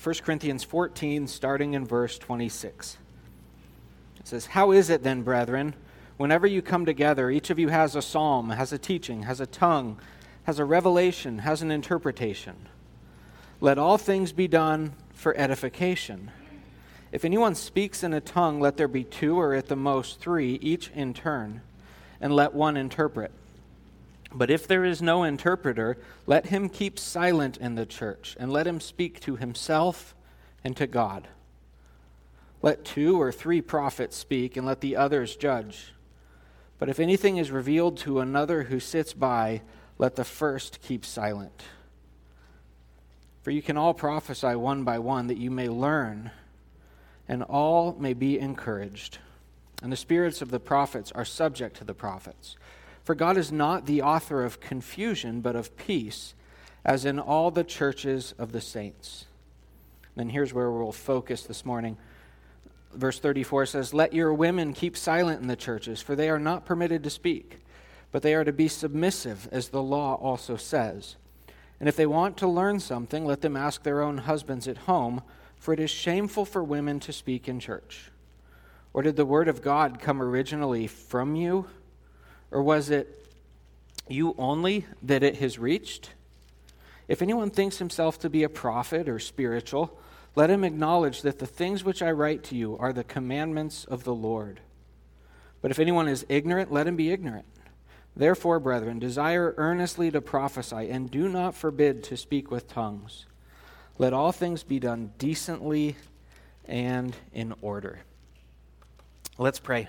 1 Corinthians 14, starting in verse 26. It says, "How is it then, brethren, whenever you come together, each of you has a psalm, has a teaching, has a tongue, has a revelation, has an interpretation? Let all things be done for edification. If anyone speaks in a tongue, let there be two or at the most three, each in turn, and let one interpret. But if there is no interpreter, let him keep silent in the church, and let him speak to himself and to God. Let 2 or 3 prophets speak, and let the others judge. But if anything is revealed to another who sits by, let the first keep silent. For you can all prophesy one by one, that you may learn, and all may be encouraged. And the spirits of the prophets are subject to the prophets. For God is not the author of confusion, but of peace, as in all the churches of the saints." And here's where we'll focus this morning. Verse 34 says, "Let your women keep silent in the churches, for they are not permitted to speak, but they are to be submissive, as the law also says. And if they want to learn something, let them ask their own husbands at home, for it is shameful for women to speak in church. Or did the word of God come originally from you? Or was it you only that it has reached? If anyone thinks himself to be a prophet or spiritual, let him acknowledge that the things which I write to you are the commandments of the Lord. But if anyone is ignorant, let him be ignorant. Therefore, brethren, desire earnestly to prophesy, and do not forbid to speak with tongues. Let all things be done decently and in order." Let's pray.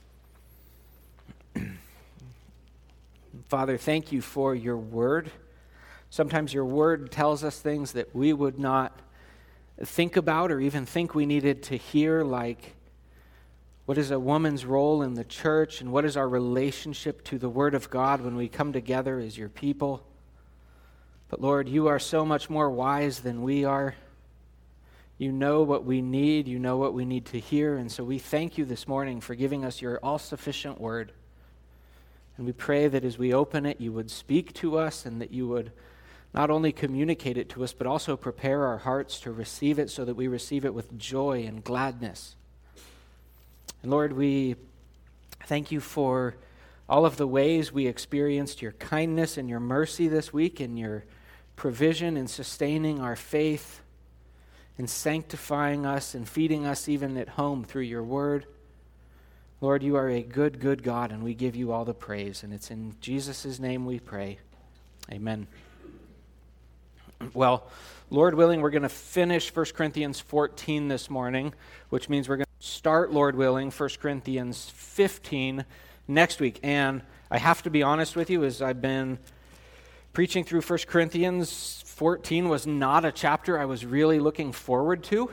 Father, thank you for your word. Sometimes your word tells us things that we would not think about or even think we needed to hear, like what is a woman's role in the church and what is our relationship to the word of God when we come together as your people. But Lord, you are so much more wise than we are. You know what we need. You know what we need to hear. And so we thank you this morning for giving us your all-sufficient word. And we pray that as we open it, you would speak to us and that you would not only communicate it to us, but also prepare our hearts to receive it so that we receive it with joy and gladness. And Lord, we thank you for all of the ways we experienced your kindness and your mercy this week, and your provision in sustaining our faith, in sanctifying us and feeding us even at home through your word. Lord, you are a good, good God, and we give you all the praise. And it's in Jesus' name we pray. Amen. Well, Lord willing, we're going to finish 1 Corinthians 14 this morning, which means we're going to start, Lord willing, 1 Corinthians 15 next week. And I have to be honest with you, as I've been preaching through 1 Corinthians 14 was not a chapter I was really looking forward to.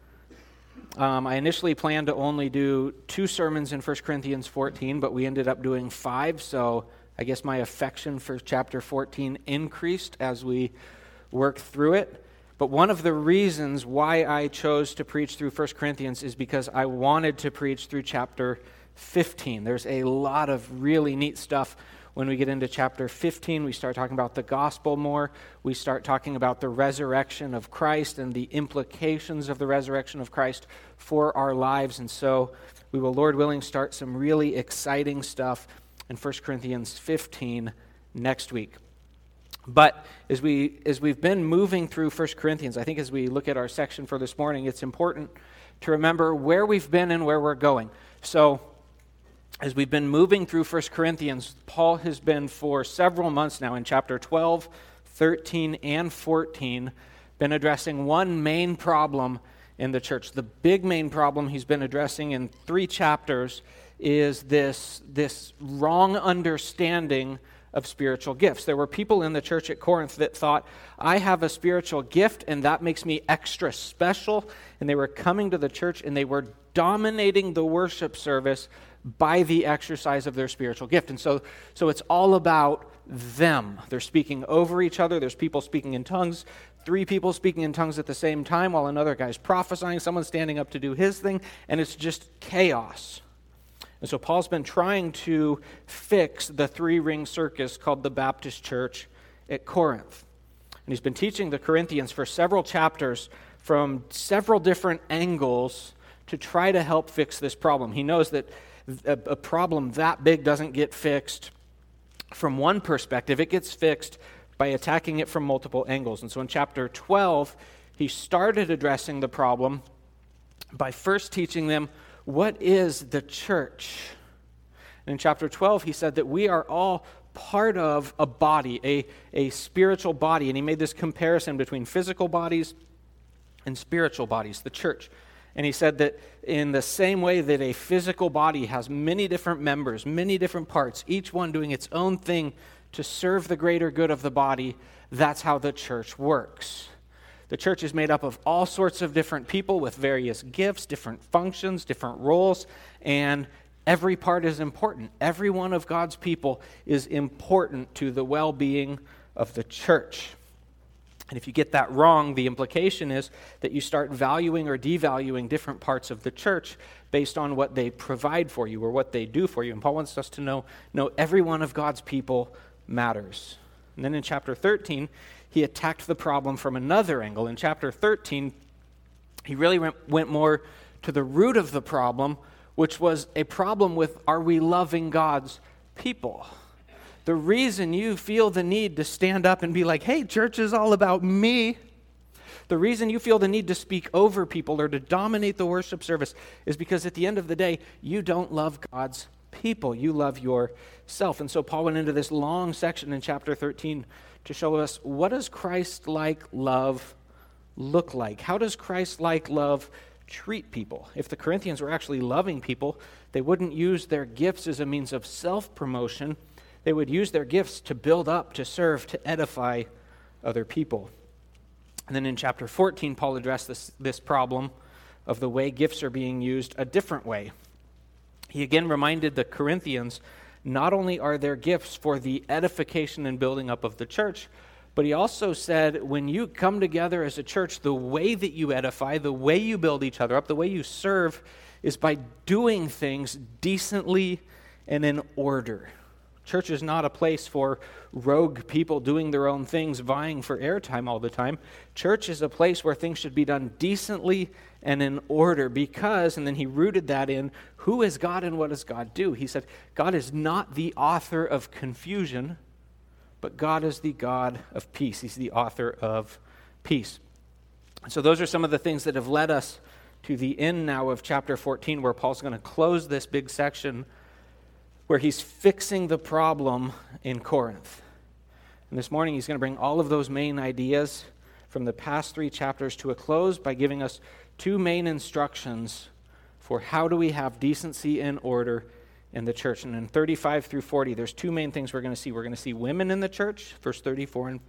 I initially planned to only do 2 sermons in 1 Corinthians 14, but we ended up doing 5, so I guess my affection for chapter 14 increased as we worked through it. But one of the reasons why I chose to preach through 1 Corinthians is because I wanted to preach through chapter 15. There's a lot of really neat stuff. When we get into chapter 15, we start talking about the gospel more. We start talking about the resurrection of Christ and the implications of the resurrection of Christ for our lives. And so we will, Lord willing, start some really exciting stuff in 1 Corinthians 15 next week. But as we've been moving through 1 Corinthians, I think as we look at our section for this morning, it's important to remember where we've been and where we're going. So as we've been moving through 1 Corinthians, Paul has been for several months now in chapter 12, 13, and 14, been addressing one main problem in the church. The big main problem he's been addressing in 3 chapters is this wrong understanding of spiritual gifts. There were people in the church at Corinth that thought, I have a spiritual gift and that makes me extra special. And they were coming to the church and they were dominating the worship service by the exercise of their spiritual gift. And so it's all about them. They're speaking over each other. There's people speaking in tongues, 3 people speaking in tongues at the same time while another guy's prophesying, someone standing up to do his thing, and it's just chaos. And so Paul's been trying to fix the 3-ring circus called the Baptist Church at Corinth. And he's been teaching the Corinthians for several chapters from several different angles to try to help fix this problem. He knows that a problem that big doesn't get fixed from one perspective. It gets fixed by attacking it from multiple angles. And so in chapter 12, he started addressing the problem by first teaching them what is the church. And in chapter 12, he said that we are all part of a body, a spiritual body. And he made this comparison between physical bodies and spiritual bodies, the church. And he said that in the same way that a physical body has many different members, many different parts, each one doing its own thing to serve the greater good of the body, that's how the church works. The church is made up of all sorts of different people with various gifts, different functions, different roles, and every part is important. Every one of God's people is important to the well-being of the church. And if you get that wrong, the implication is that you start valuing or devaluing different parts of the church based on what they provide for you or what they do for you. And Paul wants us to know every one of God's people matters. And then in chapter 13, he attacked the problem from another angle. In chapter 13, he really went more to the root of the problem, which was a problem with, are we loving God's people? The reason you feel the need to stand up and be like, hey, church is all about me, the reason you feel the need to speak over people or to dominate the worship service is because at the end of the day, you don't love God's people. You love yourself. And so Paul went into this long section in chapter 13 to show us, what does Christ-like love look like? How does Christ-like love treat people? If the Corinthians were actually loving people, they wouldn't use their gifts as a means of self-promotion. They would use their gifts to build up, to serve, to edify other people. And then in chapter 14, Paul addressed this problem of the way gifts are being used a different way. He again reminded the Corinthians, not only are their gifts for the edification and building up of the church, but he also said, when you come together as a church, the way that you edify, the way you build each other up, the way you serve is by doing things decently and in order. Church is not a place for rogue people doing their own things, vying for airtime all the time. Church is a place where things should be done decently and in order because, and then he rooted that in, who is God and what does God do? He said, God is not the author of confusion, but God is the God of peace. He's the author of peace. So those are some of the things that have led us to the end now of chapter 14, where Paul's going to close this big section where he's fixing the problem in Corinth. And this morning he's going to bring all of those main ideas from the past 3 chapters to a close by giving us 2 main instructions for how do we have decency and order in the church. And in 35 through 40, there's 2 main things we're going to see. We're going to see women in the church, verse 34 and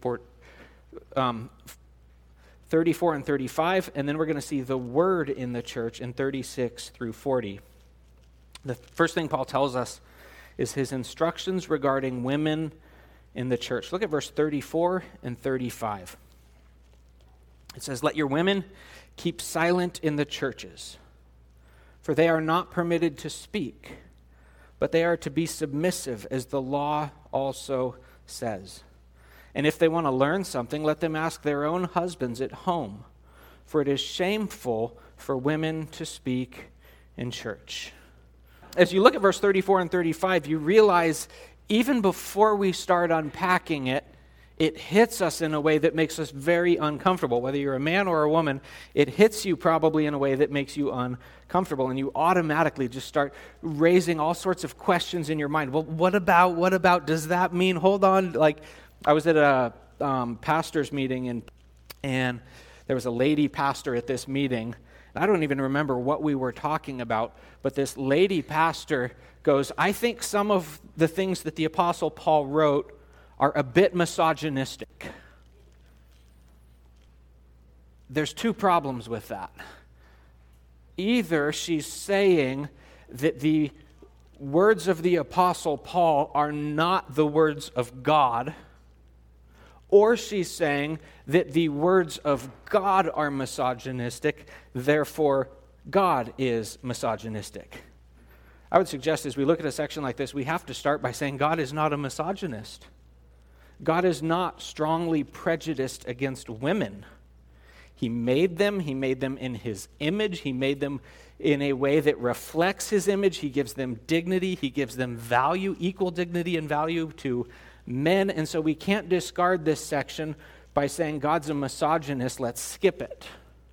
35, and then we're going to see the word in the church in 36 through 40. The first thing Paul tells us is his instructions regarding women in the church. Look at verse 34 and 35. It says, "Let your women keep silent in the churches, for they are not permitted to speak, but they are to be submissive, as the law also says. And if they want to learn something, let them ask their own husbands at home, for it is shameful for women to speak in church." As you look at verse 34 and 35, you realize even before we start unpacking it, it hits us in a way that makes us very uncomfortable. Whether you're a man or a woman, it hits you probably in a way that makes you uncomfortable, and you automatically just start raising all sorts of questions in your mind. Well, what about, does that mean, hold on, like, I was at a pastor's meeting, and there was a lady pastor at this meeting. I don't even remember what we were talking about, but this lady pastor goes, "I think some of the things that the Apostle Paul wrote are a bit misogynistic." There's 2 problems with that. Either she's saying that the words of the Apostle Paul are not the words of God, or she's saying that the words of God are misogynistic, therefore God is misogynistic. I would suggest as we look at a section like this, we have to start by saying God is not a misogynist. God is not strongly prejudiced against women. He made them in his image, he made them in a way that reflects his image. He gives them dignity, he gives them value, equal dignity and value to men. And so we can't discard this section by saying God's a misogynist, let's skip it.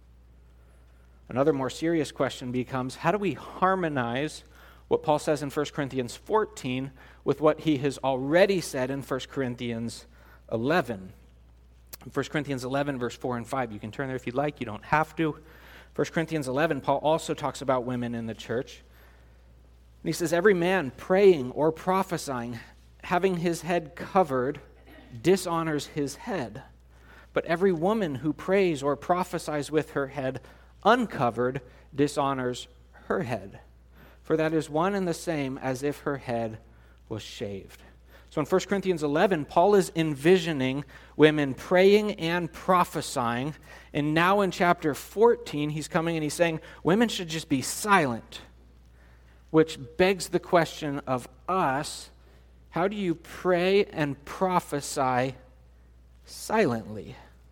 Another more serious question becomes, how do we harmonize what Paul says in 1 Corinthians 14 with what he has already said in 1 Corinthians 11? In 1 Corinthians 11, verse 4 and 5, you can turn there if you'd like, you don't have to. 1 Corinthians 11, Paul also talks about women in the church. And he says, every man praying or prophesying, having his head covered, dishonors his head. But every woman who prays or prophesies with her head uncovered dishonors her head. For that is one and the same as if her head was shaved. So in 1 Corinthians 11, Paul is envisioning women praying and prophesying. And now in chapter 14, he's coming and he's saying women should just be silent. Which begs the question of us, how do you pray and prophesy silently?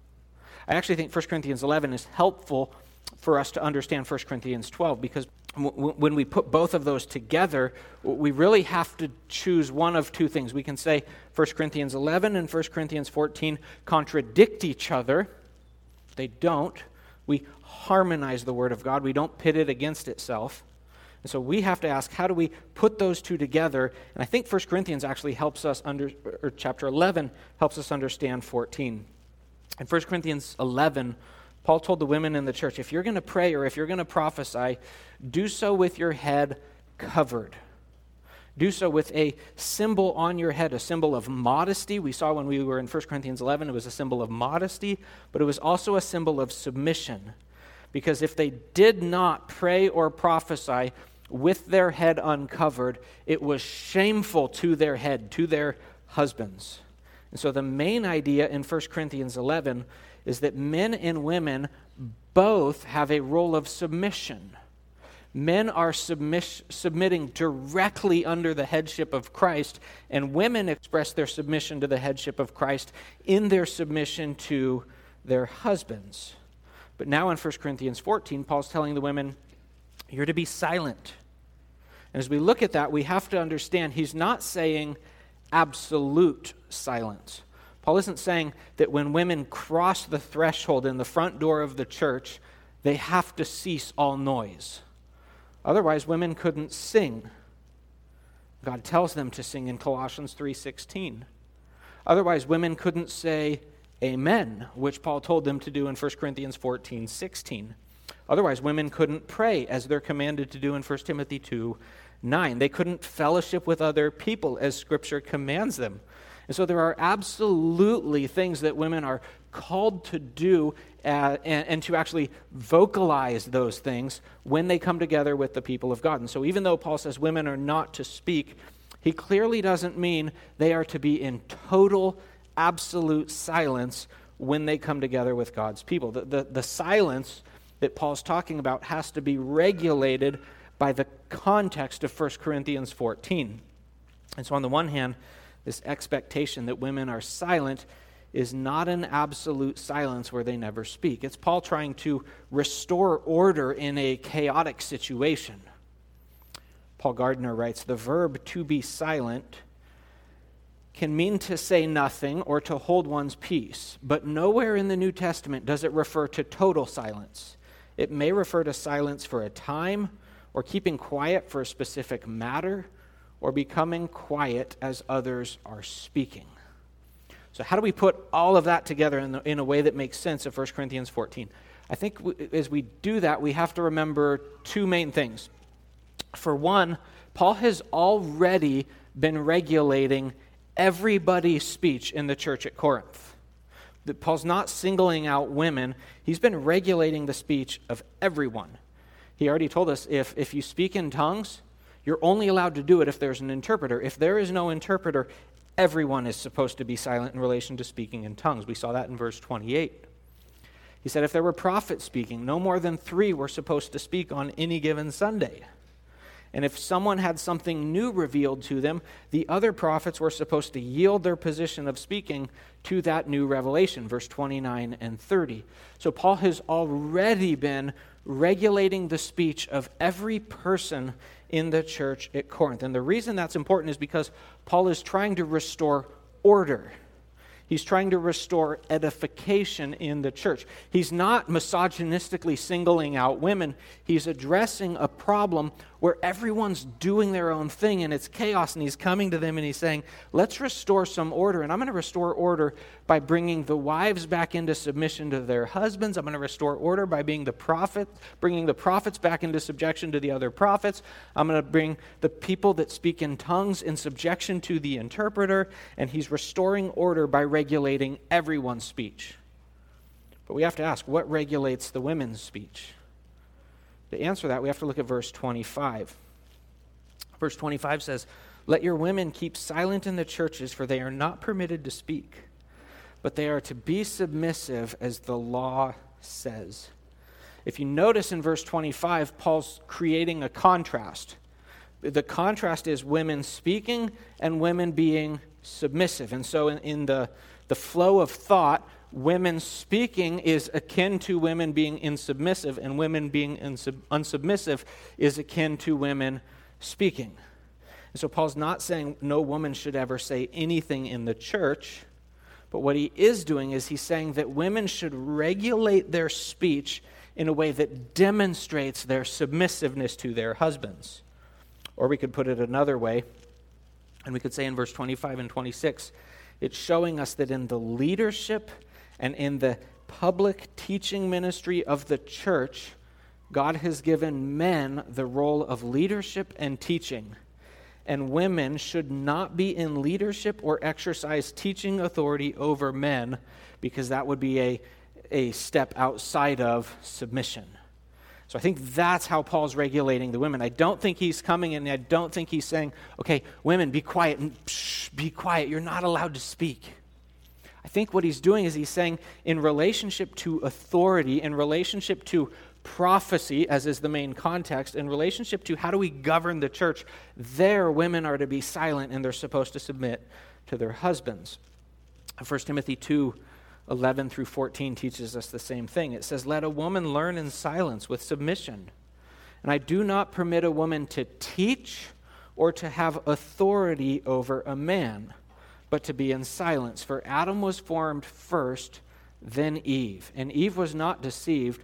I actually think 1 Corinthians 11 is helpful for us to understand 1 Corinthians 12, because when we put both of those together, we really have to choose one of two things. We can say 1 Corinthians 11 and 1 Corinthians 14 contradict each other. They don't. We harmonize the Word of God. We don't pit it against itself. And so we have to ask, how do we put those two together? And I think 1 Corinthians actually helps us or chapter 11 helps us understand 14. In 1 Corinthians 11, Paul told the women in the church, if you're going to pray or if you're going to prophesy, do so with your head covered. Do so with a symbol on your head, a symbol of modesty. We saw when we were in 1 Corinthians 11, it was a symbol of modesty, but it was also a symbol of submission. Because if they did not pray or prophesy with their head uncovered, it was shameful to their head, to their husbands. And so the main idea in 1 Corinthians 11 is that men and women both have a role of submission. Men are submitting directly under the headship of Christ, and women express their submission to the headship of Christ in their submission to their husbands. But now in 1 Corinthians 14, Paul's telling the women, you're to be silent. And as we look at that, we have to understand he's not saying absolute silence. Paul isn't saying that when women cross the threshold in the front door of the church, they have to cease all noise. Otherwise, women couldn't sing. God tells them to sing in Colossians 3:16. Otherwise, women couldn't say amen, which Paul told them to do in 1 Corinthians 14:16. Otherwise, women couldn't pray as they're commanded to do in 1 Timothy 2:9. They couldn't fellowship with other people as Scripture commands them. And so there are absolutely things that women are called to do and to actually vocalize those things when they come together with the people of God. And so even though Paul says women are not to speak, he clearly doesn't mean they are to be in total, absolute silence when they come together with God's people. The silence that Paul's talking about has to be regulated by the context of 1 Corinthians 14. And so on the one hand, this expectation that women are silent is not an absolute silence where they never speak. It's Paul trying to restore order in a chaotic situation. Paul Gardner writes, the verb to be silent can mean to say nothing or to hold one's peace, but nowhere in the New Testament does it refer to total silence. It may refer to silence for a time, or keeping quiet for a specific matter, or becoming quiet as others are speaking. So how do we put all of that together in a way that makes sense of 1 Corinthians 14? I think as we do that, we have to remember two main things. For one, Paul has already been regulating everybody's speech in the church at Corinth. Paul's not singling out women. He's been regulating the speech of everyone. He already told us if you speak in tongues, you're only allowed to do it if there's an interpreter. If there is no interpreter, everyone is supposed to be silent in relation to speaking in tongues. We saw that in verse 28. He said if there were prophets speaking, no more than 3 were supposed to speak on any given Sunday. And if someone had something new revealed to them, the other prophets were supposed to yield their position of speaking to that new revelation, verse 29 and 30. So Paul has already been regulating the speech of every person in the church at Corinth. And the reason that's important is because Paul is trying to restore order. He's trying to restore edification in the church. He's not misogynistically singling out women. He's addressing a problem where everyone's doing their own thing and it's chaos, and he's coming to them and he's saying, let's restore some order. And I'm going to restore order by bringing the wives back into submission to their husbands. I'm going to restore order by bringing the prophets back into subjection to the other prophets. I'm going to bring the people that speak in tongues in subjection to the interpreter. And he's restoring order by regulating everyone's speech. But we have to ask, what regulates the women's speech? To answer that, we have to look at verse 25. Verse 25 says, "Let your women keep silent in the churches, for they are not permitted to speak, but they are to be submissive as the law says." If you notice in verse 25, Paul's creating a contrast. The contrast is women speaking and women being submissive. And so in the flow of thought, women speaking is akin to women being insubmissive, and women being unsubmissive is akin to women speaking. And so Paul's not saying no woman should ever say anything in the church, but what he is doing is he's saying that women should regulate their speech in a way that demonstrates their submissiveness to their husbands. Or we could put it another way, and we could say in verse 25 and 26, it's showing us that in the leadership and in the public teaching ministry of the church, God has given men the role of leadership and teaching. And women should not be in leadership or exercise teaching authority over men, because that would be a step outside of submission. So I think that's how Paul's regulating the women. I don't think he's coming in, and I don't think he's saying, okay, women, be quiet, and be quiet, you're not allowed to speak. I think what he's doing is he's saying in relationship to authority, in relationship to prophecy, as is the main context, in relationship to how do we govern the church, there women are to be silent and they're supposed to submit to their husbands. 1 Timothy 2:11 through 14 teaches us the same thing. It says, "Let a woman learn in silence with submission. And I do not permit a woman to teach or to have authority over a man, but to be in silence. For Adam was formed first, then Eve. And Eve was not deceived,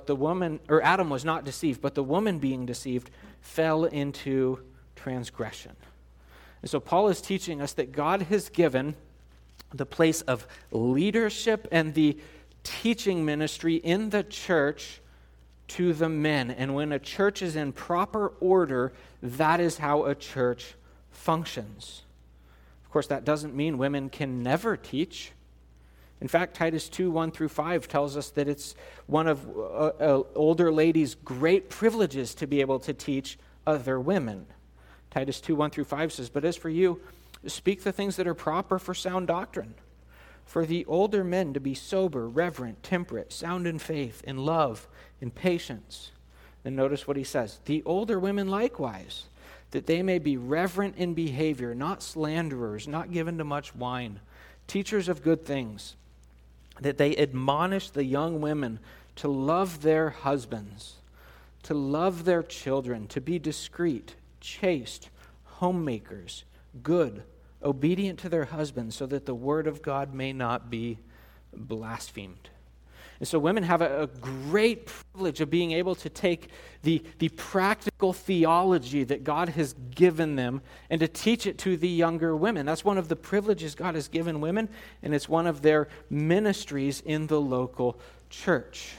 Adam was not deceived, but the woman being deceived fell into transgression." And so Paul is teaching us that God has given the place of leadership and the teaching ministry in the church to the men. And when a church is in proper order, that is how a church functions. Of course, that doesn't mean women can never teach. In fact, Titus 2:1 through 5 tells us that it's one of older ladies' great privileges to be able to teach other women. Titus 2:1 through 5 says, "But as for you, speak the things that are proper for sound doctrine. For the older men to be sober, reverent, temperate, sound in faith, in love, in patience." Then notice what he says. "The older women likewise, that they may be reverent in behavior, not slanderers, not given to much wine, teachers of good things, that they admonish the young women to love their husbands, to love their children, to be discreet, chaste, homemakers, good, obedient to their husbands, so that the word of God may not be blasphemed." And so women have a great privilege of being able to take the practical theology that God has given them and to teach it to the younger women. That's one of the privileges God has given women, and it's one of their ministries in the local church.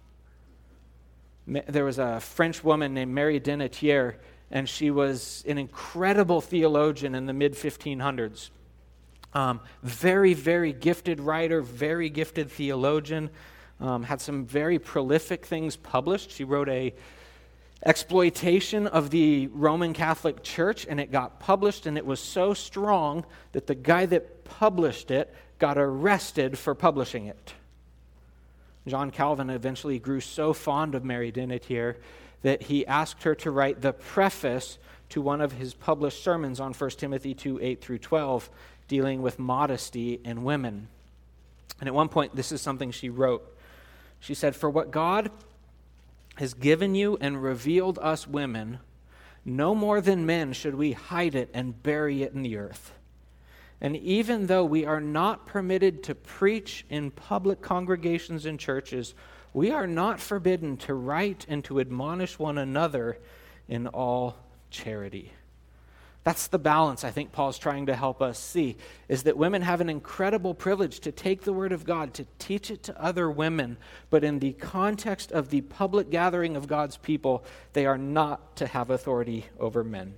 There was a French woman named Marie Denetier, and she was an incredible theologian in the mid-1500s. Very, very gifted writer, very gifted theologian. Had some very prolific things published. She wrote a exploitation of the Roman Catholic Church, and it got published, and it was so strong that the guy that published it got arrested for publishing it. John Calvin eventually grew so fond of Marie Denetier that he asked her to write the preface to one of his published sermons on 1 Timothy 2, 8 through 12, dealing with modesty in women. And at one point, this is something she wrote. She said, "For what God has given you and revealed us women, no more than men should we hide it and bury it in the earth. And even though we are not permitted to preach in public congregations and churches, we are not forbidden to write and to admonish one another in all charity." That's the balance I think Paul's trying to help us see, is that women have an incredible privilege to take the Word of God, to teach it to other women, but in the context of the public gathering of God's people, they are not to have authority over men.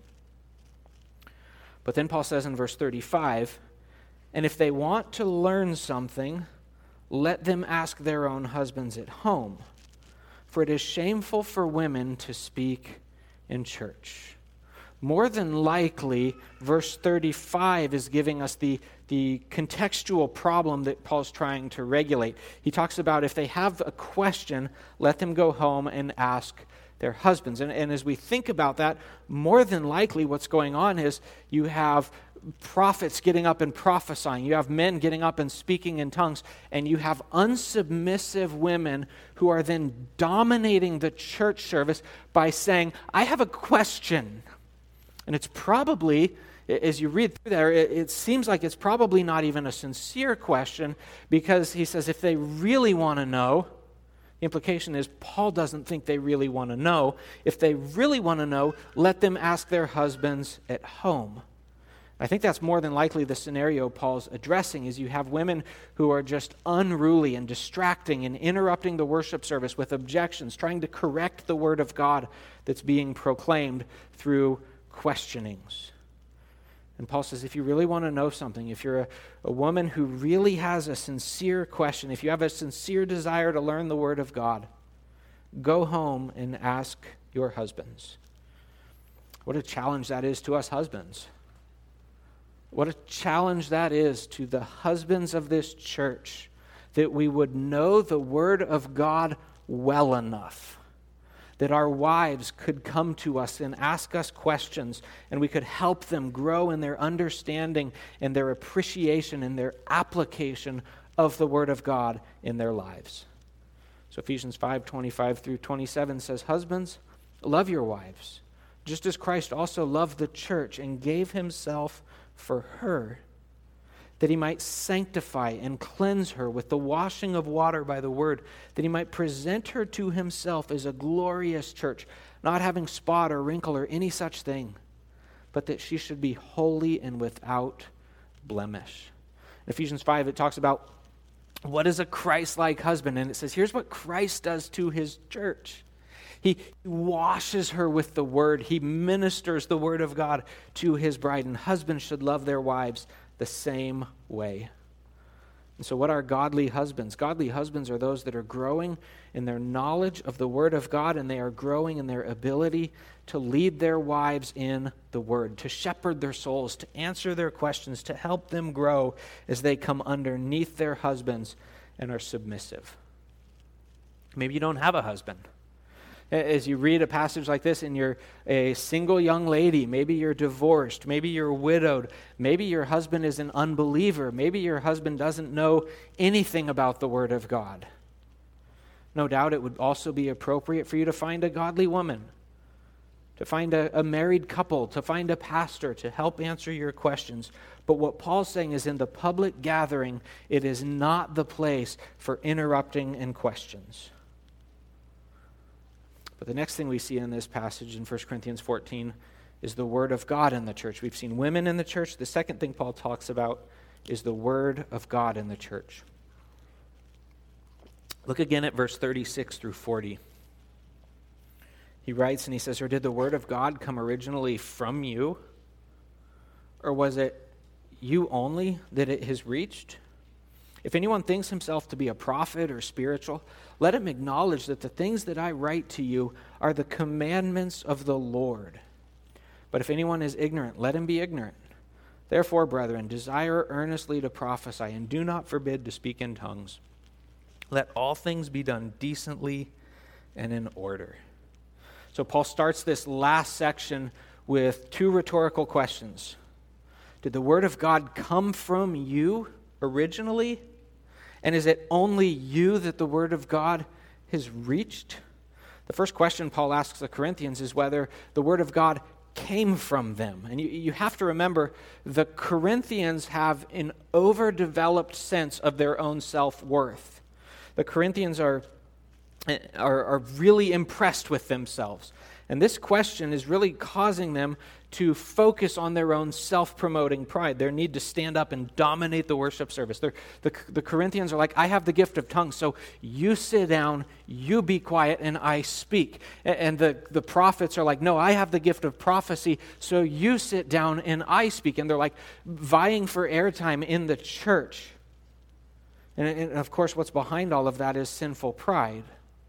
But then Paul says in verse 35, "And if they want to learn something, let them ask their own husbands at home, for it is shameful for women to speak in church." More than likely, verse 35 is giving us the contextual problem that Paul's trying to regulate. He talks about if they have a question, let them go home and ask their husbands. And as we think about that, more than likely what's going on is you have prophets getting up and prophesying. You have men getting up and speaking in tongues. And you have unsubmissive women who are then dominating the church service by saying, "I have a question." And it's probably, as you read through there, it seems like it's probably not even a sincere question, because he says if they really want to know, the implication is Paul doesn't think they really want to know. If they really want to know, let them ask their husbands at home. I think that's more than likely the scenario Paul's addressing, is you have women who are just unruly and distracting and interrupting the worship service with objections, trying to correct the word of God that's being proclaimed through questionings. And Paul says, if you really want to know something, if you're a woman who really has a sincere question, if you have a sincere desire to learn the Word of God, go home and ask your husbands. What a challenge that is to us husbands. What a challenge that is to the husbands of this church, that we would know the Word of God well enough that our wives could come to us and ask us questions, and we could help them grow in their understanding and their appreciation and their application of the Word of God in their lives. So Ephesians 5:25 through 27 says, "Husbands, love your wives, just as Christ also loved the church and gave himself for her, that he might sanctify and cleanse her with the washing of water by the word, that he might present her to himself as a glorious church, not having spot or wrinkle or any such thing, but that she should be holy and without blemish." In Ephesians 5, it talks about what is a Christ-like husband, and it says, here's what Christ does to his church. He washes her with the word. He ministers the word of God to his bride, and husbands should love their wives the same way. And so what are godly husbands? Godly husbands are those that are growing in their knowledge of the Word of God, and they are growing in their ability to lead their wives in the Word, to shepherd their souls, to answer their questions, to help them grow as they come underneath their husbands and are submissive. Maybe you don't have a husband. As you read a passage like this and you're a single young lady, maybe you're divorced, maybe you're widowed, maybe your husband is an unbeliever, maybe your husband doesn't know anything about the Word of God. No doubt it would also be appropriate for you to find a godly woman, to find a married couple, to find a pastor to help answer your questions. But what Paul's saying is, in the public gathering, it is not the place for interrupting and questions. But the next thing we see in this passage in 1 Corinthians 14 is the Word of God in the church. We've seen women in the church. The second thing Paul talks about is the Word of God in the church. Look again at verse 36 through 40. He writes and he says, "Or did the Word of God come originally from you? Or was it you only that it has reached? If anyone thinks himself to be a prophet or spiritual, let him acknowledge that the things that I write to you are the commandments of the Lord. But if anyone is ignorant, let him be ignorant. Therefore, brethren, desire earnestly to prophesy, and do not forbid to speak in tongues. Let all things be done decently and in order." So Paul starts this last section with two rhetorical questions. Did the Word of God come from you originally? And is it only you that the Word of God has reached? The first question Paul asks the Corinthians is whether the Word of God came from them. And you have to remember, the Corinthians have an overdeveloped sense of their own self-worth. The Corinthians are really impressed with themselves. And this question is really causing them to focus on their own self-promoting pride, their need to stand up and dominate the worship service. The Corinthians are like, I have the gift of tongues, so you sit down, you be quiet, and I speak. And the prophets are like, no, I have the gift of prophecy, so you sit down and I speak. And they're like vying for airtime in the church. And of course, what's behind all of that is sinful pride.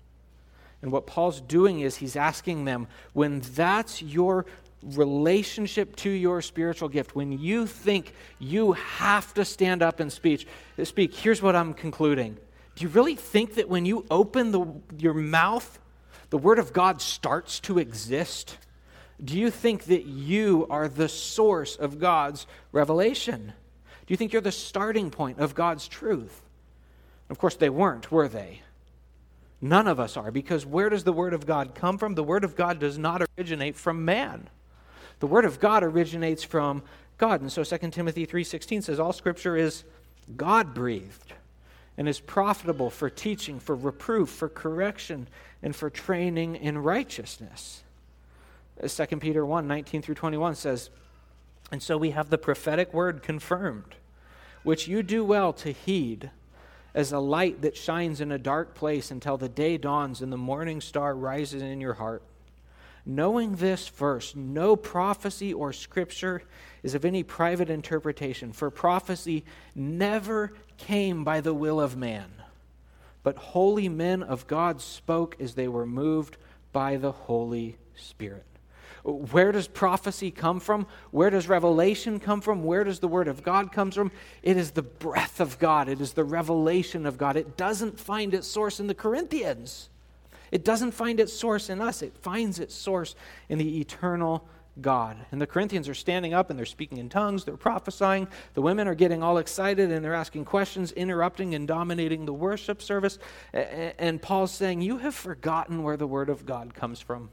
And what Paul's doing is he's asking them, when that's your relationship to your spiritual gift, when you think you have to stand up and speak, here's what I'm concluding. Do you really think that when you open your mouth, the Word of God starts to exist? Do you think that you are the source of God's revelation? Do you think you're the starting point of God's truth? Of course, they weren't, were they? None of us are, because where does the Word of God come from? The Word of God does not originate from man. The Word of God originates from God. And so 2 Timothy 3:16 says, all Scripture is God-breathed and is profitable for teaching, for reproof, for correction, and for training in righteousness. 2 Peter 1:19-21 says, and so we have the prophetic word confirmed, which you do well to heed, as a light that shines in a dark place until the day dawns and the morning star rises in your heart. Knowing this first, no prophecy or scripture is of any private interpretation, for prophecy never came by the will of man, but holy men of God spoke as they were moved by the Holy Spirit. Where does prophecy come from? Where does revelation come from? Where does the Word of God come from? It is the breath of God. It is the revelation of God. It doesn't find its source in the Corinthians. It doesn't find its source in us. It finds its source in the eternal God. And the Corinthians are standing up and they're speaking in tongues. They're prophesying. The women are getting all excited and they're asking questions, interrupting and dominating the worship service. And Paul's saying, you have forgotten where the Word of God comes from.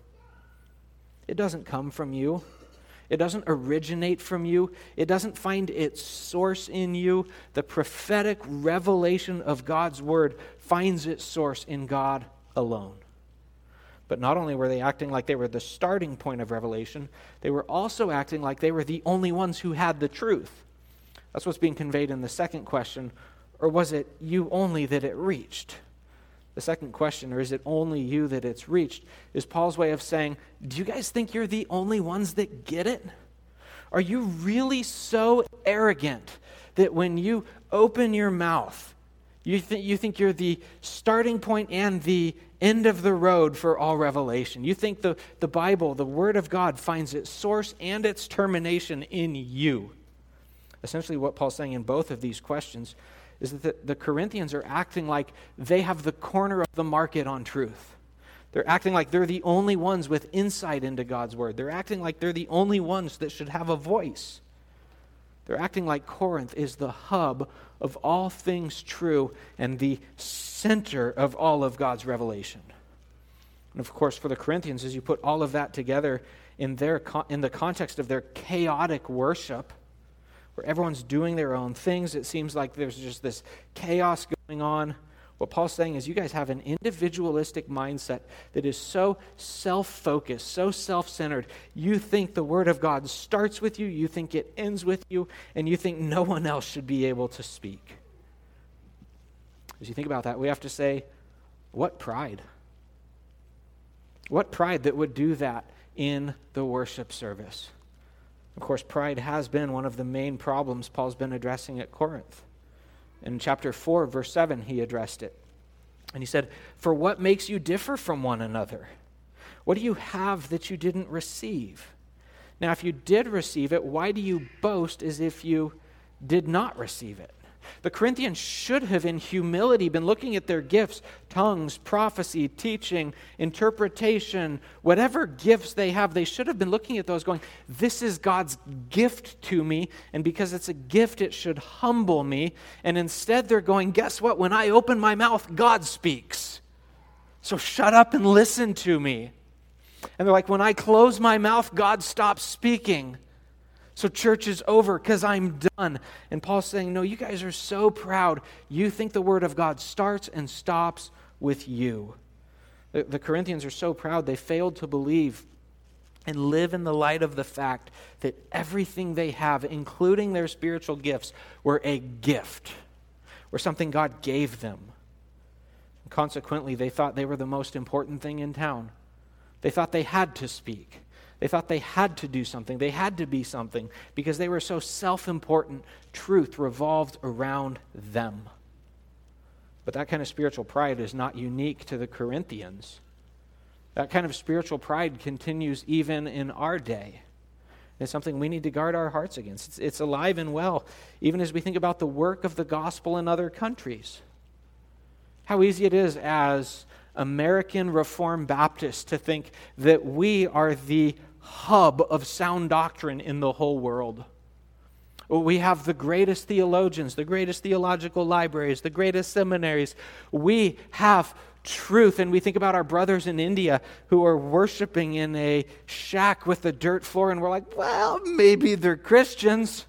It doesn't come from you. It doesn't originate from you. It doesn't find its source in you. The prophetic revelation of God's Word finds its source in God alone. But not only were they acting like they were the starting point of revelation, they were also acting like they were the only ones who had the truth. That's what's being conveyed in the second question. Or was it you only that it reached? The second question, or is it only you that it's reached, is Paul's way of saying, do you guys think you're the only ones that get it? Are you really so arrogant that when you open your mouth, you think you're the starting point and the end of the road for all revelation? You think the Bible, the Word of God, finds its source and its termination in you? Essentially what Paul's saying in both of these questions is that the Corinthians are acting like they have the corner of the market on truth. They're acting like they're the only ones with insight into God's Word. They're acting like they're the only ones that should have a voice. They're acting like Corinth is the hub of all things true and the center of all of God's revelation. And of course, for the Corinthians, as you put all of that together in the context of their chaotic worship, where everyone's doing their own things, it seems like there's just this chaos going on. What Paul's saying is you guys have an individualistic mindset that is so self-focused, so self-centered. You think the Word of God starts with you, you think it ends with you, and you think no one else should be able to speak. As you think about that, we have to say, what pride? What pride that would do that in the worship service? Of course, pride has been one of the main problems Paul's been addressing at Corinth. In chapter 4, verse 7, he addressed it. And he said, for what makes you differ from one another? What do you have that you didn't receive? Now, if you did receive it, why do you boast as if you did not receive it? The Corinthians should have, in humility, been looking at their gifts, tongues, prophecy, teaching, interpretation, whatever gifts they have. They should have been looking at those going, this is God's gift to me, and because it's a gift, it should humble me. And instead they're going, guess what? When I open my mouth, God speaks. So shut up and listen to me. And they're like, when I close my mouth, God stops speaking. So church is over because I'm done. And Paul's saying, no, you guys are so proud. You think the word of God starts and stops with you. The Corinthians are so proud they failed to believe and live in the light of the fact that everything they have, including their spiritual gifts, were a gift, were something God gave them. And consequently, they thought they were the most important thing in town. They thought they had to speak. They thought they had to do something. They had to be something because they were so self-important. Truth revolved around them. But that kind of spiritual pride is not unique to the Corinthians. That kind of spiritual pride continues even in our day. It's something we need to guard our hearts against. It's alive and well, even as we think about the work of the gospel in other countries. How easy it is as American Reformed Baptists to think that we are the hub of sound doctrine in the whole world. We have the greatest theologians, the greatest theological libraries, the greatest seminaries. We have truth, and we think about our brothers in India who are worshiping in a shack with a dirt floor, and we're like, well, maybe they're Christians,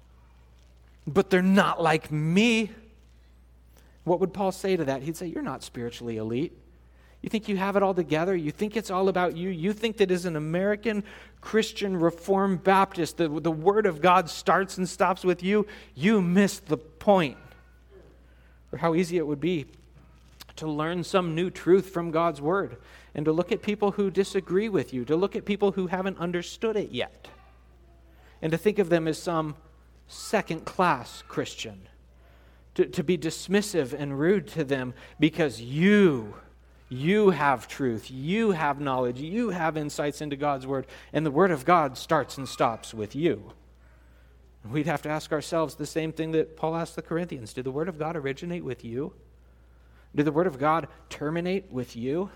but they're not like me. What would Paul say to that? He'd say, you're not spiritually elite. You think you have it all together? You think it's all about you? You think that as an American Christian Reformed Baptist, the Word of God starts and stops with you? You missed the point. Or how easy it would be to learn some new truth from God's Word and to look at people who disagree with you, to look at people who haven't understood it yet, and to think of them as some second-class Christian, to be dismissive and rude to them because you have truth, you have knowledge, you have insights into God's Word, and the Word of God starts and stops with you. And we'd have to ask ourselves the same thing that Paul asked the Corinthians. Did the Word of God originate with you? Did the Word of God terminate with you?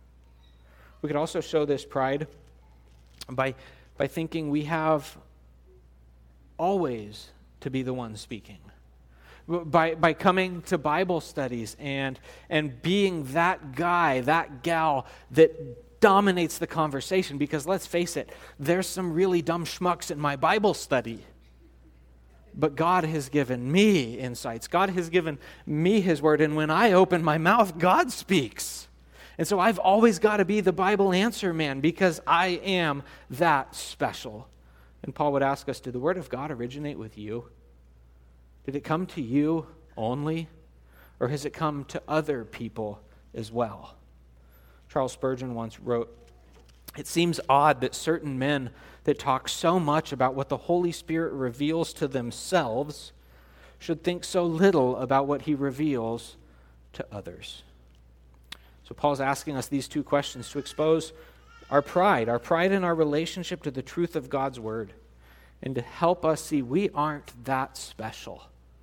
We could also show this pride by thinking we have always to be the one speaking. By coming to Bible studies and being that guy, that gal that dominates the conversation. Because let's face it, there's some really dumb schmucks in my Bible study. But God has given me insights. God has given me His Word. And when I open my mouth, God speaks. And so I've always got to be the Bible answer man because I am that special. And Paul would ask us, did the Word of God originate with you? Did it come to you only, or has it come to other people as well? Charles Spurgeon once wrote, it seems odd that certain men that talk so much about what the Holy Spirit reveals to themselves should think so little about what He reveals to others. So Paul's asking us these two questions to expose our pride in our relationship to the truth of God's Word, and to help us see we aren't that special.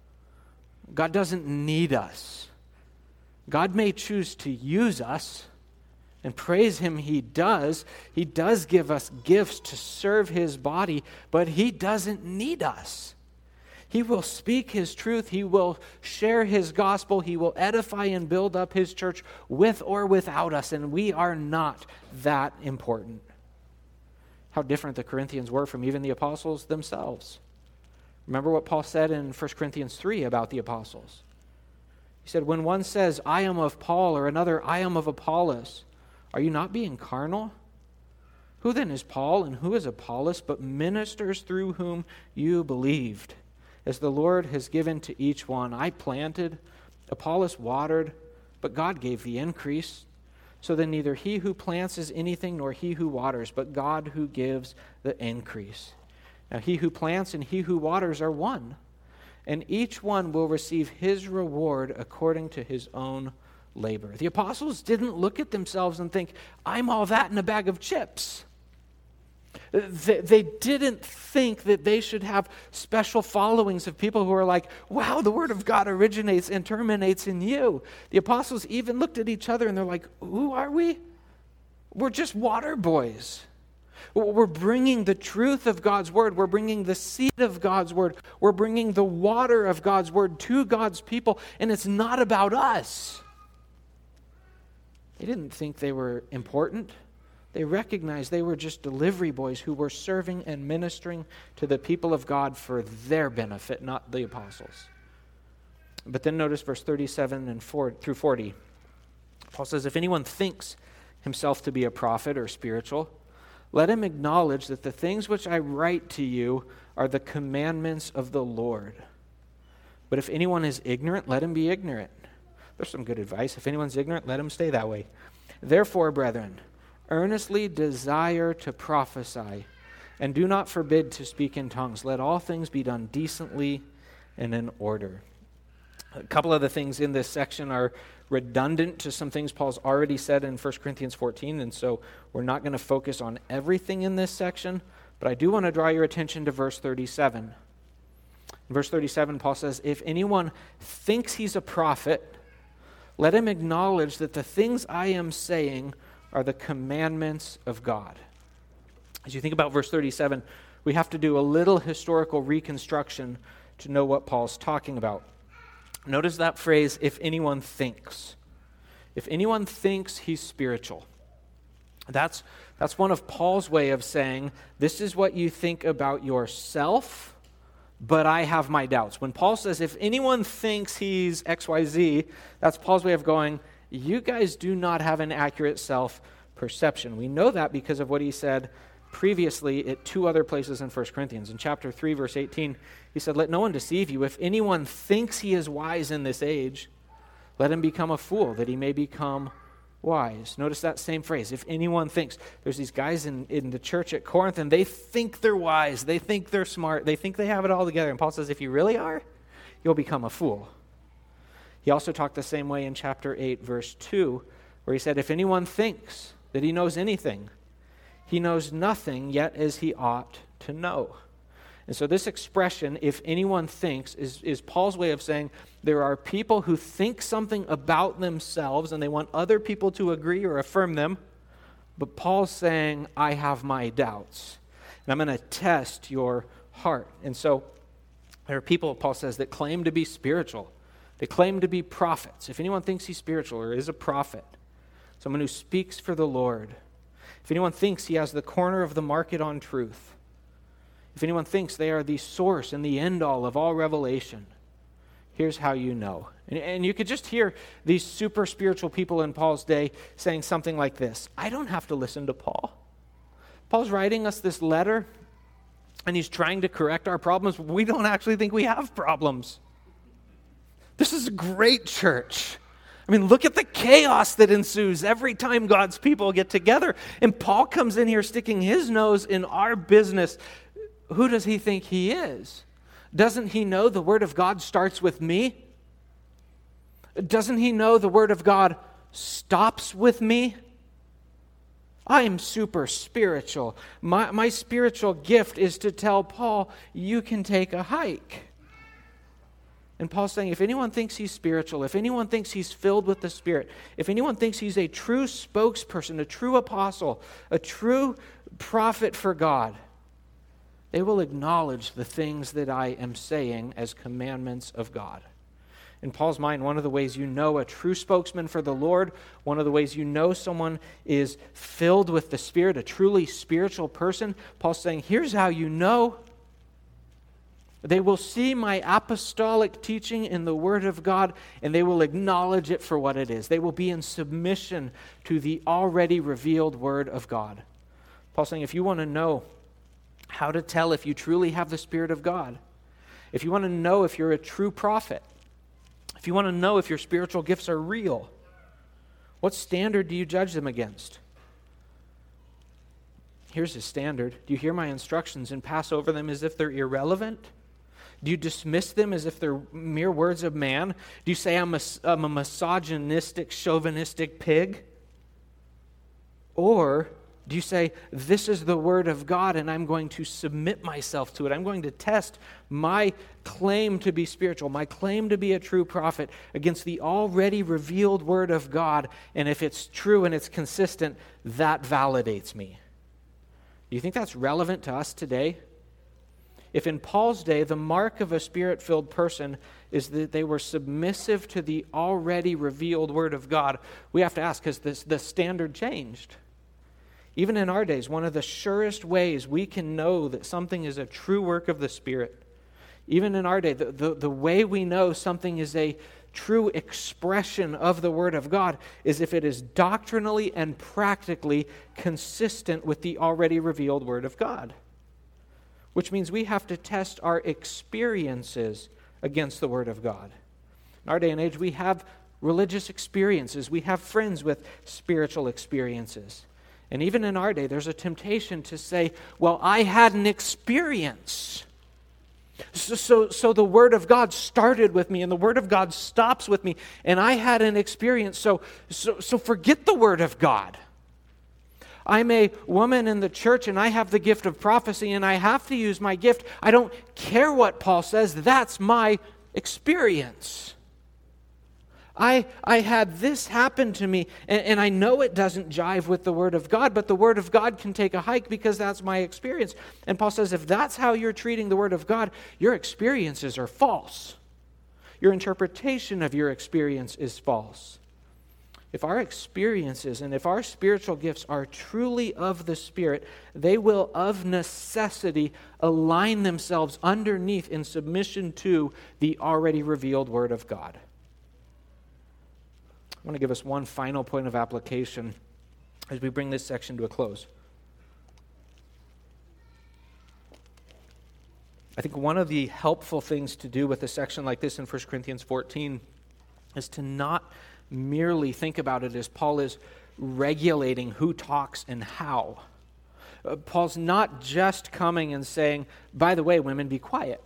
God doesn't need us. God may choose to use us, and praise Him, He does. He does give us gifts to serve His body, but He doesn't need us. He will speak His truth. He will share His gospel. He will edify and build up His church with or without us, and we are not that important. How different the Corinthians were from even the apostles themselves. Remember what Paul said in 1 Corinthians 3 about the apostles. He said, when one says, I am of Paul, or another, I am of Apollos, are you not being carnal? Who then is Paul and who is Apollos, but ministers through whom you believed? As the Lord has given to each one, I planted, Apollos watered, but God gave the increase. So then neither he who plants is anything, nor he who waters, but God who gives the increase. Now he who plants and he who waters are one, and each one will receive his reward according to his own labor. The apostles didn't look at themselves and think, I'm all that in a bag of chips. They didn't think that they should have special followings of people who are like, wow, the Word of God originates and terminates in you. The apostles even looked at each other and they're like, who are we? We're just water boys. We're bringing the truth of God's Word. We're bringing the seed of God's Word. We're bringing the water of God's Word to God's people, and it's not about us. They didn't think they were important. They recognized they were just delivery boys who were serving and ministering to the people of God for their benefit, not the apostles. But then notice verse 37 through 40. Paul says, if anyone thinks himself to be a prophet or spiritual, let him acknowledge that the things which I write to you are the commandments of the Lord. But if anyone is ignorant, let him be ignorant. There's some good advice. If anyone's ignorant, let him stay that way. Therefore, brethren, earnestly desire to prophesy, and do not forbid to speak in tongues. Let all things be done decently and in order. A couple of the things in this section are redundant to some things Paul's already said in 1 Corinthians 14, and so we're not going to focus on everything in this section, but I do want to draw your attention to verse 37. In verse 37, Paul says, if anyone thinks he's a prophet, let him acknowledge that the things I am saying are the commandments of God. As you think about verse 37, we have to do a little historical reconstruction to know what Paul's talking about. Notice that phrase, if anyone thinks. If anyone thinks he's spiritual. That's one of Paul's way of saying, this is what you think about yourself, but I have my doubts. When Paul says, if anyone thinks he's XYZ, that's Paul's way of going, you guys do not have an accurate self-perception. We know that because of what he said previously at two other places in 1 Corinthians. In chapter 3, verse 18, he said, let no one deceive you. If anyone thinks he is wise in this age, let him become a fool, that he may become wise. Notice that same phrase, if anyone thinks. There's these guys in the church at Corinth, and they think they're wise. They think they're smart. They think they have it all together. And Paul says, if you really are, you'll become a fool. He also talked the same way in chapter 8, verse 2, where he said, if anyone thinks that he knows anything, he knows nothing yet as he ought to know. And so this expression, if anyone thinks, is Paul's way of saying there are people who think something about themselves and they want other people to agree or affirm them, but Paul's saying, I have my doubts, and I'm going to test your heart. And so there are people, Paul says, that claim to be spiritual. They claim to be prophets. If anyone thinks he's spiritual or is a prophet, someone who speaks for the Lord, if anyone thinks he has the corner of the market on truth, if anyone thinks they are the source and the end-all of all revelation, here's how you know. And you could just hear these super spiritual people in Paul's day saying something like this, I don't have to listen to Paul. Paul's writing us this letter, and he's trying to correct our problems. We don't actually think we have problems. This is a great church. I mean, look at the chaos that ensues every time God's people get together. And Paul comes in here sticking his nose in our business. Who does he think he is? Doesn't he know the Word of God starts with me? Doesn't he know the Word of God stops with me? I am super spiritual. My spiritual gift is to tell Paul, you can take a hike. And Paul's saying, if anyone thinks he's spiritual, if anyone thinks he's filled with the Spirit, if anyone thinks he's a true spokesperson, a true apostle, a true prophet for God, they will acknowledge the things that I am saying as commandments of God. In Paul's mind, one of the ways you know a true spokesman for the Lord, one of the ways you know someone is filled with the Spirit, a truly spiritual person, Paul's saying, here's how you know. They will see my apostolic teaching in the Word of God, and they will acknowledge it for what it is. They will be in submission to the already revealed Word of God. Paul's saying, if you want to know how to tell if you truly have the Spirit of God, if you want to know if you're a true prophet, if you want to know if your spiritual gifts are real, what standard do you judge them against? Here's his standard. Do you hear my instructions and pass over them as if they're irrelevant? Do you dismiss them as if they're mere words of man? Do you say I'm a misogynistic, chauvinistic pig? Or Do you say, this is the word of God and I'm going to submit myself to it? I'm going to test my claim to be spiritual, my claim to be a true prophet against the already revealed word of God, and if it's true and it's consistent, that validates me. Do you think that's relevant to us today? If in Paul's day, the mark of a Spirit-filled person is that they were submissive to the already revealed word of God, we have to ask, has the standard changed? Even in our days, one of the surest ways we can know that something is a true work of the Spirit, even in our day, the way we know something is a true expression of the Word of God is if it is doctrinally and practically consistent with the already revealed Word of God. Which means we have to test our experiences against the Word of God. In our day and age, we have religious experiences. We have friends with spiritual experiences. And even in our day, there's a temptation to say, well, I had an experience. So the Word of God started with me, and the Word of God stops with me, and I had an experience. So forget the Word of God. I'm a woman in the church and I have the gift of prophecy and I have to use my gift. I don't care what Paul says. That's my experience. I had this happen to me and I know it doesn't jive with the Word of God, but the Word of God can take a hike because that's my experience. And Paul says if that's how you're treating the Word of God, your experiences are false. Your interpretation of your experience is false. If our experiences and if our spiritual gifts are truly of the Spirit, they will of necessity align themselves underneath in submission to the already revealed Word of God. I want to give us one final point of application as we bring this section to a close. I think one of the helpful things to do with a section like this in 1 Corinthians 14 is to not merely think about it as Paul is regulating who talks and how. Paul's not just coming and saying, by the way, women, be quiet.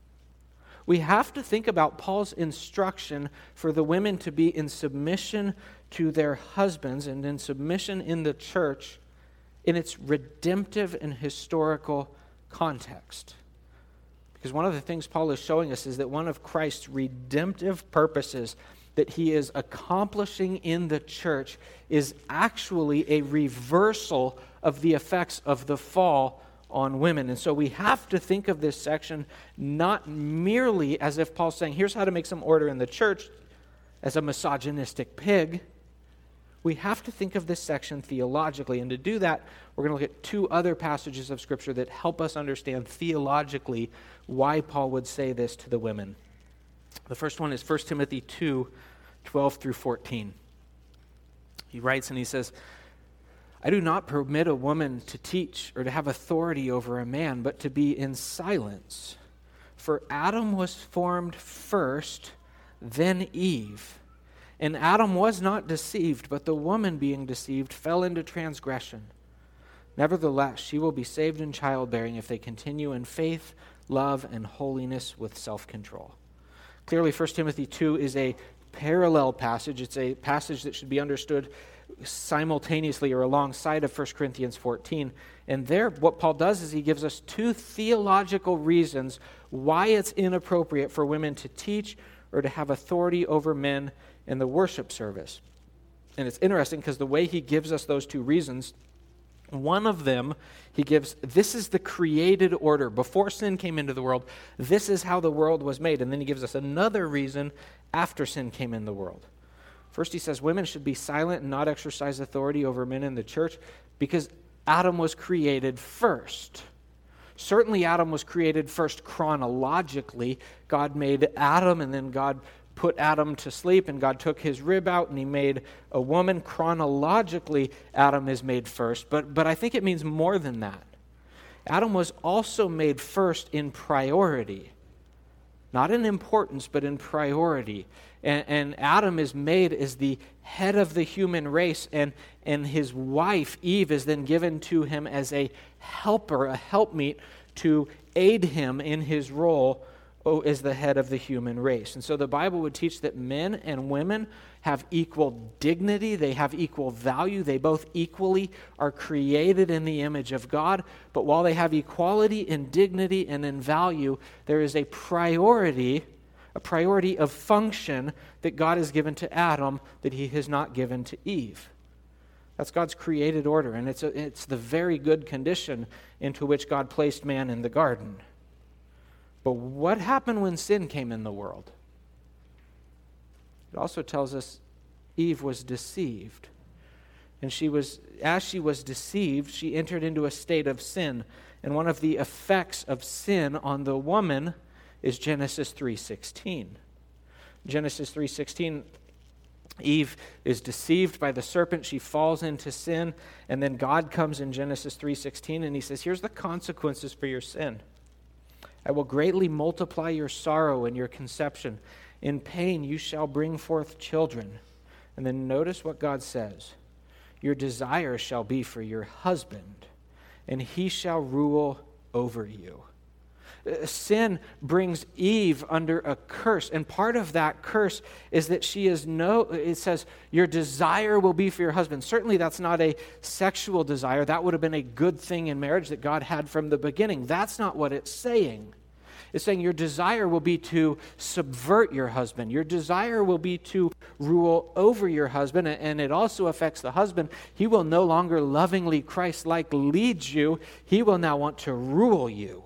We have to think about Paul's instruction for the women to be in submission to their husbands and in submission in the church in its redemptive and historical context. Because one of the things Paul is showing us is that one of Christ's redemptive purposes that he is accomplishing in the church is actually a reversal of the effects of the fall on women. And so we have to think of this section not merely as if Paul's saying, here's how to make some order in the church as a misogynistic pig. We have to think of this section theologically. And to do that, we're going to look at two other passages of Scripture that help us understand theologically why Paul would say this to the women. The first one is 1 Timothy 2:12 through 14. He writes and he says, I do not permit a woman to teach or to have authority over a man, but to be in silence. For Adam was formed first, then Eve. And Adam was not deceived, but the woman being deceived fell into transgression. Nevertheless, she will be saved in childbearing if they continue in faith, love, and holiness with self-control. Clearly, 1 Timothy 2 is a parallel passage. It's a passage that should be understood simultaneously or alongside of 1 Corinthians 14. And there, what Paul does is he gives us two theological reasons why it's inappropriate for women to teach or to have authority over men in the worship service. And it's interesting because the way he gives us those two reasons, one of them, he gives, this is the created order. Before sin came into the world, this is how the world was made. And then he gives us another reason after sin came in the world. First, he says women should be silent and not exercise authority over men in the church because Adam was created first. Certainly, Adam was created first chronologically. God made Adam, and then God put Adam to sleep, and God took his rib out, and he made a woman. Chronologically, Adam is made first, but I think it means more than that. Adam was also made first in priority. Not in importance, but in priority. And Adam is made as the head of the human race, and his wife, Eve, is then given to him as a helper, a helpmeet, to aid him in his role is the head of the human race. And so the Bible would teach that men and women have equal dignity, they have equal value, they both equally are created in the image of God, but while they have equality in dignity and in value, there is a priority of function that God has given to Adam that he has not given to Eve. That's God's created order, and it's the very good condition into which God placed man in the garden. But what happened when sin came in the world? It also tells us Eve was deceived. And as she was deceived, she entered into a state of sin. And one of the effects of sin on the woman is Genesis 3:16. Genesis 3:16, Eve is deceived by the serpent. She falls into sin. And then God comes in Genesis 3:16 and he says, here's the consequences for your sin. I will greatly multiply your sorrow and your conception. In pain you shall bring forth children. And then notice what God says. Your desire shall be for your husband, and he shall rule over you. Sin brings Eve under a curse, and part of that curse is that it says, your desire will be for your husband. Certainly that's not a sexual desire. That would have been a good thing in marriage that God had from the beginning. That's not what it's saying. It's saying your desire will be to subvert your husband. Your desire will be to rule over your husband, and it also affects the husband. He will no longer lovingly, Christ-like lead you. He will now want to rule you.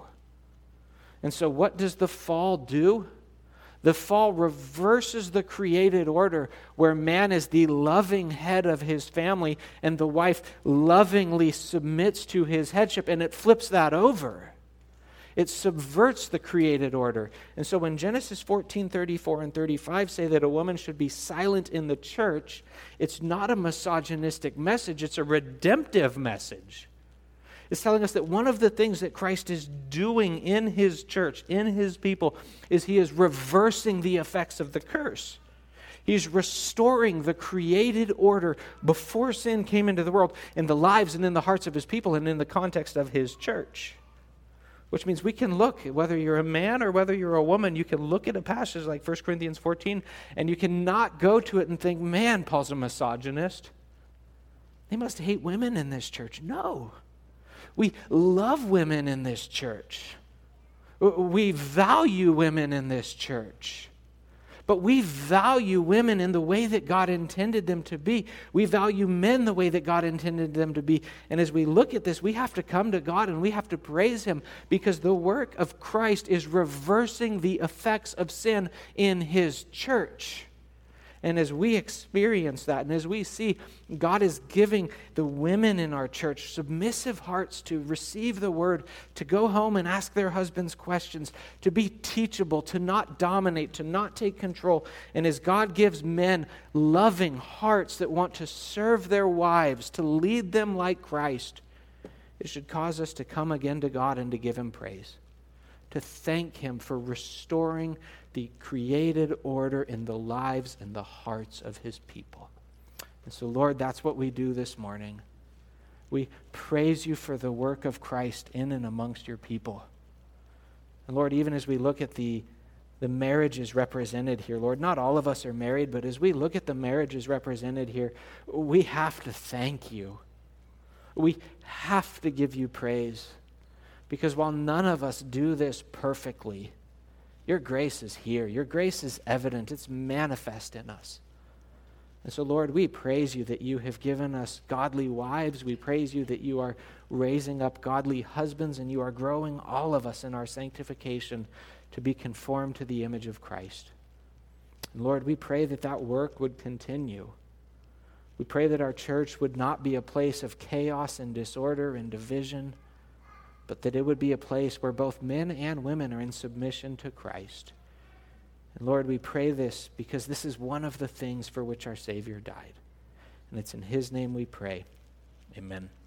And so what does the fall do? The fall reverses the created order where man is the loving head of his family and the wife lovingly submits to his headship, and it flips that over. It subverts the created order. And so when Genesis 14:34 and 35 say that a woman should be silent in the church, it's not a misogynistic message, it's a redemptive message. It's telling us that one of the things that Christ is doing in his church, in his people, is he is reversing the effects of the curse. He's restoring the created order before sin came into the world in the lives and in the hearts of his people and in the context of his church. Which means we can look, whether you're a man or whether you're a woman, you can look at a passage like 1 Corinthians 14 and you cannot go to it and think, man, Paul's a misogynist. They must hate women in this church. No. We love women in this church. We value women in this church. But we value women in the way that God intended them to be. We value men the way that God intended them to be. And as we look at this, we have to come to God and we have to praise him because the work of Christ is reversing the effects of sin in his church. And as we experience that, and as we see God is giving the women in our church submissive hearts to receive the word, to go home and ask their husbands questions, to be teachable, to not dominate, to not take control. And as God gives men loving hearts that want to serve their wives, to lead them like Christ, it should cause us to come again to God and to give him praise, to thank him for restoring the created order in the lives and the hearts of his people. And so, Lord, that's what we do this morning. We praise you for the work of Christ in and amongst your people. And Lord, even as we look at the marriages represented here, Lord, not all of us are married, but as we look at the marriages represented here, we have to thank you. We have to give you praise. Because while none of us do this perfectly, your grace is here. Your grace is evident. It's manifest in us. And so, Lord, we praise you that you have given us godly wives. We praise you that you are raising up godly husbands, and you are growing all of us in our sanctification to be conformed to the image of Christ. And Lord, we pray that that work would continue. We pray that our church would not be a place of chaos and disorder and division, but that it would be a place where both men and women are in submission to Christ. And Lord, we pray this because this is one of the things for which our Savior died. And it's in his name we pray. Amen.